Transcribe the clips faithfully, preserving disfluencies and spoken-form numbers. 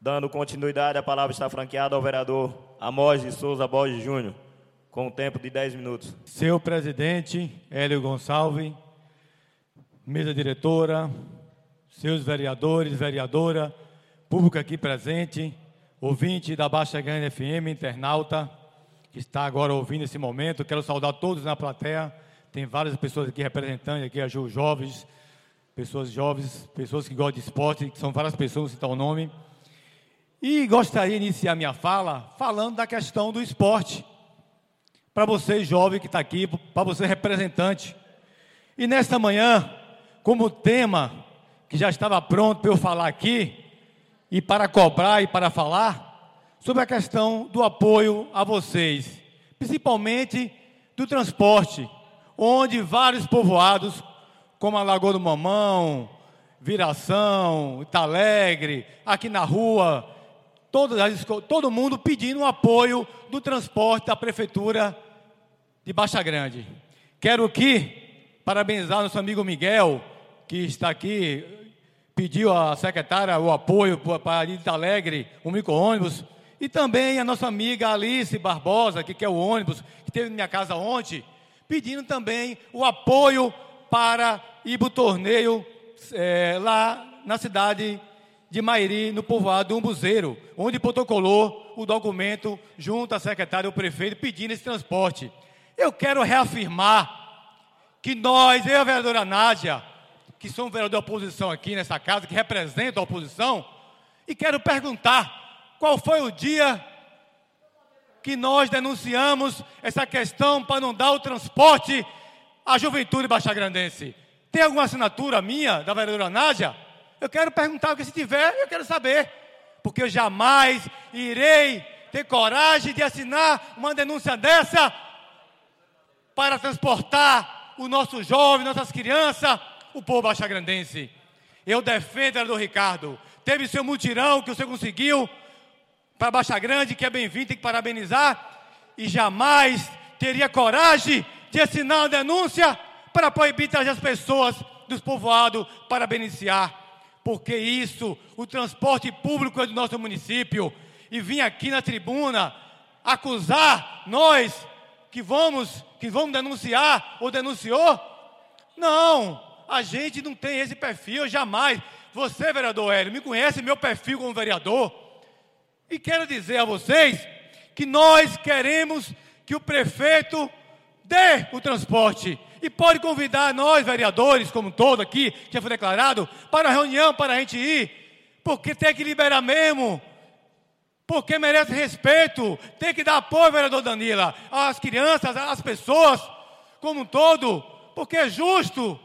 Dando continuidade, a palavra está franqueada ao vereador Amós de Souza Borges Júnior, com um tempo de dez minutos. Senhor presidente, Hélio Gonçalves, mesa diretora, seus vereadores, vereadora, público aqui presente, ouvinte da Baixa Grande F M, internauta, que está agora ouvindo esse momento. Quero saudar todos na plateia. Tem várias pessoas aqui representando, aqui os jovens, pessoas jovens, pessoas que gostam de esporte, que são várias pessoas, citar o nome. E gostaria de iniciar minha fala falando da questão do esporte. Para você, jovem que está aqui, para você, representante. E nesta manhã, como tema que já estava pronto para eu falar aqui, e para cobrar e para falar, sobre a questão do apoio a vocês, principalmente do transporte, onde vários povoados, como a Lagoa do Mamão, Viração, Italegre, aqui na rua, todas as, todo mundo pedindo o apoio do transporte da Prefeitura de Baixa Grande. Quero aqui parabenizar nosso amigo Miguel, que está aqui, pediu à secretária o apoio para Ita Alegre, um micro-ônibus, e também a nossa amiga Alice Barbosa, que quer o ônibus, que esteve na minha casa ontem, pedindo também o apoio para ir para o torneio é, lá na cidade de Mairi, no povoado do Umbuzeiro, onde protocolou o documento junto à secretária e ao prefeito pedindo esse transporte. Eu quero reafirmar que nós, eu e a vereadora Nádia, que sou um vereador da oposição aqui nessa casa, que representa a oposição, e quero perguntar, qual foi o dia que nós denunciamos essa questão para não dar o transporte à juventude baixagrandense? Tem alguma assinatura minha, da vereadora Nádia? Eu quero perguntar, porque se tiver, eu quero saber, porque eu jamais irei ter coragem de assinar uma denúncia dessa para transportar o nosso jovem, nossas crianças, o povo baixagrandense. Eu defendo, vereador Ricardo, teve seu mutirão que você conseguiu para Baixa Grande, que é bem-vindo, tem que parabenizar, e jamais teria coragem de assinar uma denúncia para proibir trazer as pessoas dos povoados para beneficiar, porque isso, o transporte público é do nosso município, e vir aqui na tribuna acusar nós que vamos, que vamos denunciar ou denunciou, não. A gente não tem esse perfil, jamais. Você, vereador Hélio, me conhece meu perfil como vereador. E quero dizer a vocês que nós queremos que o prefeito dê o transporte. E pode convidar nós, vereadores, como todo aqui, que já foi declarado, para a reunião, para a gente ir. Porque tem que liberar mesmo. Porque merece respeito. Tem que dar apoio, vereador Danila, às crianças, às pessoas, como um todo. Porque é justo.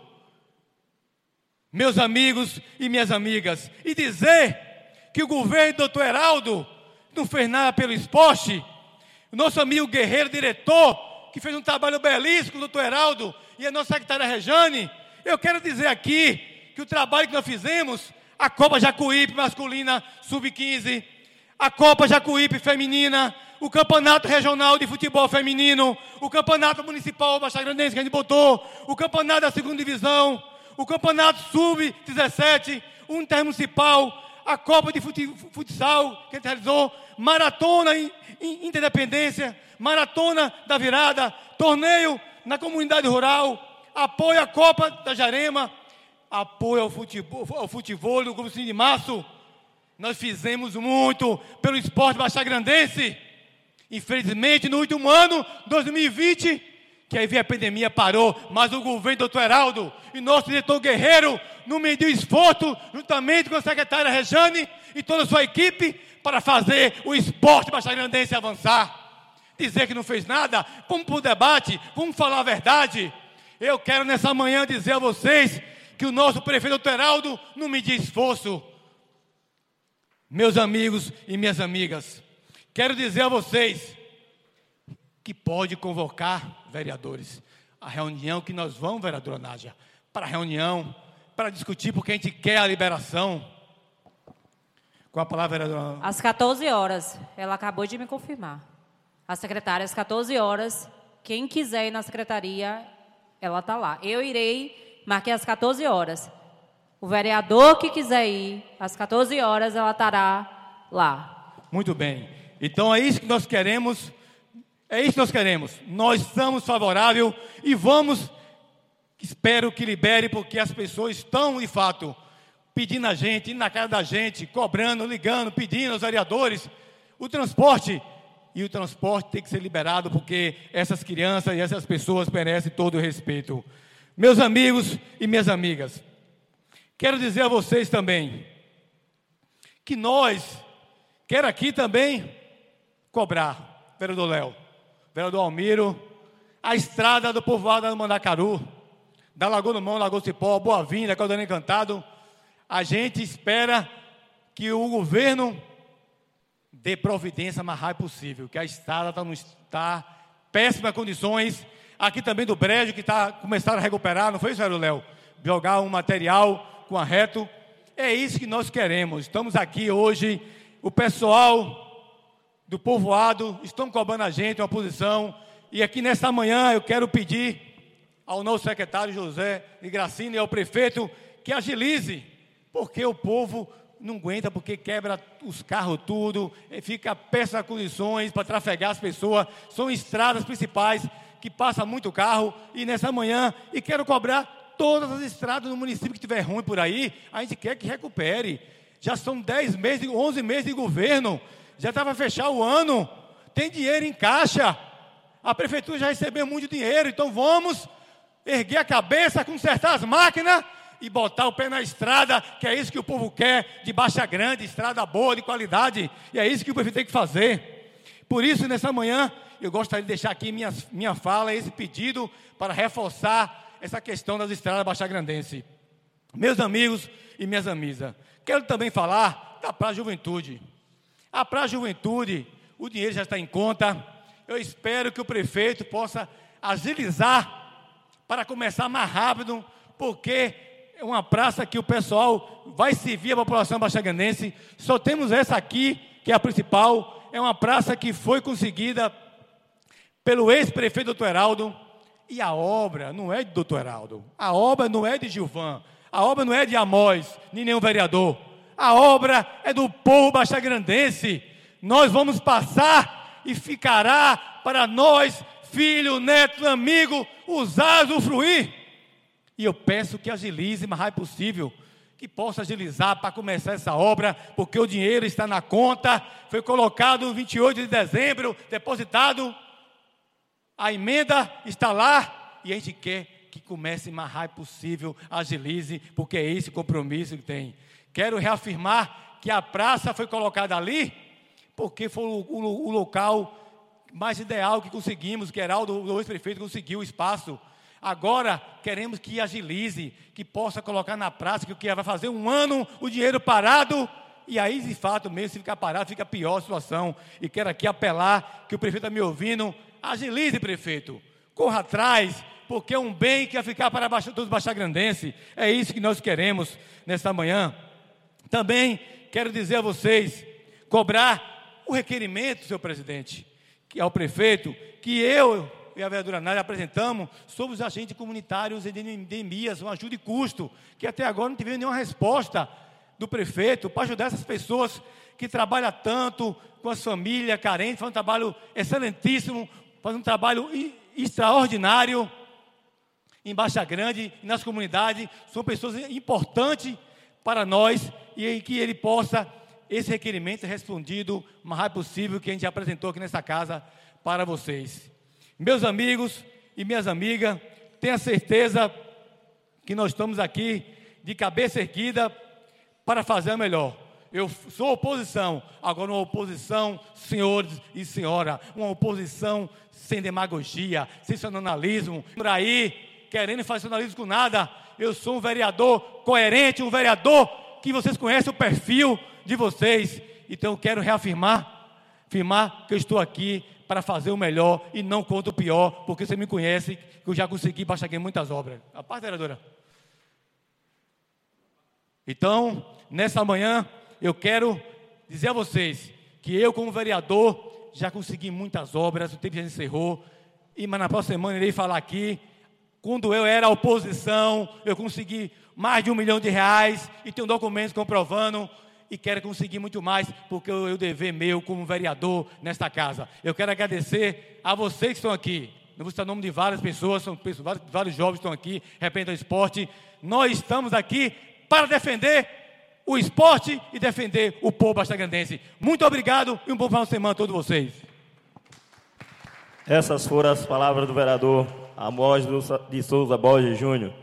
Meus amigos e minhas amigas, e dizer que o governo do doutor Heraldo não fez nada pelo esporte, o nosso amigo Guerreiro, diretor, que fez um trabalho belíssimo com o doutor Heraldo, e a nossa secretária Rejane, eu quero dizer aqui que o trabalho que nós fizemos, a Copa Jacuípe masculina sub quinze, a Copa Jacuípe feminina, o Campeonato Regional de Futebol Feminino, o Campeonato Municipal Baixagrandense que a gente botou, o Campeonato da Segunda Divisão, o Campeonato sub dezessete, o Intermunicipal, a Copa de Futsal que a gente realizou, Maratona Interdependência, Maratona da Virada, torneio na comunidade rural, apoio à Copa da Jarema, apoio ao futebol, ao futebol do Grupo de Março. Nós fizemos muito pelo esporte baixagrandense. Infelizmente, no último ano, dois mil e vinte, que aí veio a pandemia, parou, mas o governo do doutor Heraldo e nosso diretor Guerreiro não mediu esforço, juntamente com a secretária Rejane e toda a sua equipe, para fazer o esporte baixagrandense avançar. Dizer que não fez nada, vamos para o debate, vamos falar a verdade. Eu quero nessa manhã dizer a vocês que o nosso prefeito doutor Heraldo não mediu esforço. Meus amigos e minhas amigas, quero dizer a vocês que pode convocar, vereadores, a reunião que nós vamos, vereadora Nádia, para a reunião, para discutir, porque a gente quer a liberação. Com a palavra, vereadora. Às quatorze horas, ela acabou de me confirmar. A secretária, às quatorze horas, quem quiser ir na secretaria, ela está lá. Eu irei, marquei às quatorze horas. O vereador que quiser ir, às quatorze horas, ela estará lá. Muito bem. Então é isso que nós queremos, é isso que nós queremos. Nós estamos favoráveis e vamos, espero que libere, porque as pessoas estão, de fato, pedindo a gente, indo na cara da gente, cobrando, ligando, pedindo aos vereadores o transporte. E o transporte tem que ser liberado, porque essas crianças e essas pessoas merecem todo o respeito. Meus amigos e minhas amigas, quero dizer a vocês também, que nós, quero aqui também cobrar, vereador Léo, vereador Almiro, a estrada do povoado do Mandacaru, da Lagoa do Mão, Lagoa do Cipó, Boa Vinda, Caldeirão Encantado. A gente espera que o governo dê providência o mais rápido possível, que a estrada está, está péssimas condições. Aqui também do Brejo, que está começando a recuperar, não foi isso, vereador Léo? Jogar um material com a reto. É isso que nós queremos. Estamos aqui hoje, o pessoal do povoado estão cobrando a gente uma posição. E aqui nesta manhã eu quero pedir ao nosso secretário José de Gracina e ao prefeito que agilize, porque o povo não aguenta, porque quebra os carros tudo, fica péssimas condições para trafegar as pessoas. São estradas principais que passa muito carro. E nessa manhã, e quero cobrar todas as estradas no município que tiver ruim por aí, a gente quer que recupere. Já são dez meses, onze meses de governo, já estava a fechar o ano, tem dinheiro em caixa, a prefeitura já recebeu muito dinheiro, então vamos erguer a cabeça, consertar as máquinas e botar o pé na estrada, que é isso que o povo quer, de Baixa Grande, estrada boa, de qualidade, e é isso que o prefeito tem que fazer. Por isso, nessa manhã, eu gostaria de deixar aqui minha, minha fala, esse pedido, para reforçar essa questão das estradas baixagrandenses. Meus amigos e minhas amigas, quero também falar da Praça Juventude. A Praça Juventude, o dinheiro já está em conta, eu espero que o prefeito possa agilizar para começar mais rápido, porque é uma praça que o pessoal vai servir a população baixagrandense. Só temos essa aqui, que é a principal. É uma praça que foi conseguida pelo ex-prefeito doutor Heraldo. E a obra não é de doutor Heraldo. A obra não é de Gilvan. A obra não é de Amós, nem nenhum vereador. A obra é do povo baixagrandense. Nós vamos passar e ficará para nós, filho, neto, amigo, usar, usufruir. E eu peço que agilize o mais rápido possível, que possa agilizar para começar essa obra, porque o dinheiro está na conta, foi colocado no vinte e oito de dezembro, depositado, a emenda está lá, e a gente quer que comece o mais rápido possível, agilize, porque é esse compromisso que tem. Quero reafirmar que a praça foi colocada ali, porque foi o, o, o local mais ideal que conseguimos, que Heraldo, o ex-prefeito, conseguiu o espaço. Agora queremos que agilize, que possa colocar na prática, que vai fazer um ano o dinheiro parado, e aí de fato mesmo, se ficar parado, fica pior a situação. E quero aqui apelar, que o prefeito está me ouvindo, agilize, prefeito, corra atrás, porque é um bem que vai ficar para todos os baixagrandenses. É isso que nós queremos nesta manhã. Também quero dizer a vocês, cobrar o requerimento, senhor presidente, que ao prefeito, que eu e a vereadora Nádia apresentamos sobre os agentes comunitários e de endemias, uma ajuda de custo, que até agora não tivemos nenhuma resposta do prefeito para ajudar essas pessoas que trabalham tanto com as famílias carentes, fazem um trabalho excelentíssimo, fazem um trabalho extraordinário em Baixa Grande e nas comunidades. São pessoas importantes para nós, e que ele possa, esse requerimento, ser respondido o mais rápido possível, que a gente apresentou aqui nessa casa para vocês. Meus amigos e minhas amigas, tenha certeza que nós estamos aqui de cabeça erguida para fazer o melhor. Eu sou oposição, agora uma oposição, senhores e senhora, uma oposição sem demagogia, sem sensacionalismo, por aí, querendo fazer sensacionalismo com nada. Eu sou um vereador coerente, um vereador que vocês conhecem o perfil de vocês. Então eu quero reafirmar, afirmar que eu estou aqui para fazer o melhor e não contra o pior, porque você me conhece, que eu já consegui baixar aqui muitas obras. A paz, vereadora. Então, nessa manhã, eu quero dizer a vocês que eu, como vereador, já consegui muitas obras, o tempo já encerrou, e mas na próxima semana irei falar aqui. Quando eu era oposição, eu consegui mais de um milhão de reais, e tenho documentos comprovando e quero conseguir muito mais, porque eu, eu dever meu como vereador nesta casa. Eu quero agradecer a vocês que estão aqui. Não vou citar o nome de várias pessoas, são pessoas, vários, vários jovens que estão aqui, representam o esporte. Nós estamos aqui para defender o esporte e defender o povo bastagrandense. Muito obrigado e um bom final de semana a todos vocês. Essas foram as palavras do vereador Amós de Souza Borges Júnior.